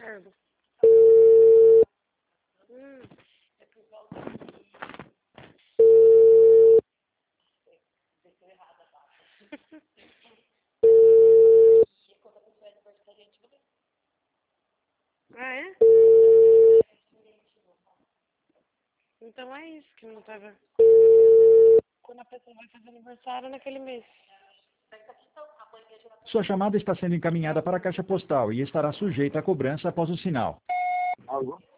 Cargo. É por causa que desceu errado a data. E quando a pessoa é aniversariante, não vem. Ah, é? Então é isso que não tava. Quando a pessoa vai fazer aniversário naquele mês. Sua chamada está sendo encaminhada para a caixa postal e estará sujeita a cobrança após o sinal. Alô?